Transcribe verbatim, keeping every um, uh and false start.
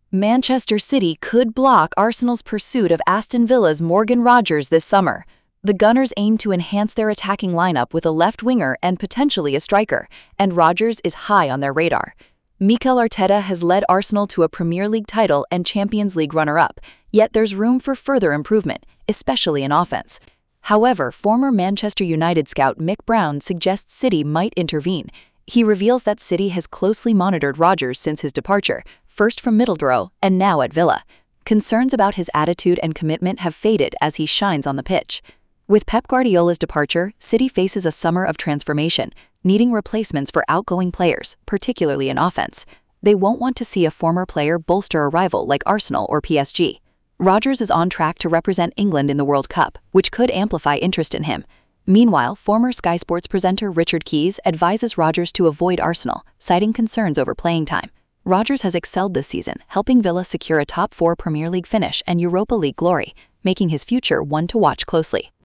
Manchester City could block Arsenal's pursuit of Aston Villa's Morgan Rogers this summer. The Gunners aim to enhance their attacking lineup with a left winger and potentially a striker, and Rogers is high on their radar. Mikel Arteta has led Arsenal to a Premier League title and Champions League runner-up, yet there's room for further improvement, especially in offense. However, former Manchester United scout Mick Brown suggests City might intervene. He reveals that City has closely monitored Rogers since his departure, first from Middlesbrough and now at Villa. Concerns about his attitude and commitment have faded as he shines on the pitch. With Pep Guardiola's departure, City faces a summer of transformation, needing replacements for outgoing players, particularly in offense. They won't want to see a former player bolster a rival like Arsenal or P S G. Rogers is on track to represent England in the World Cup, which could amplify interest in him. Meanwhile, former Sky Sports presenter Richard Keys advises Rogers to avoid Arsenal, citing concerns over playing time. Rogers has excelled this season, helping Villa secure a top four Premier League finish and Europa League glory, making his future one to watch closely.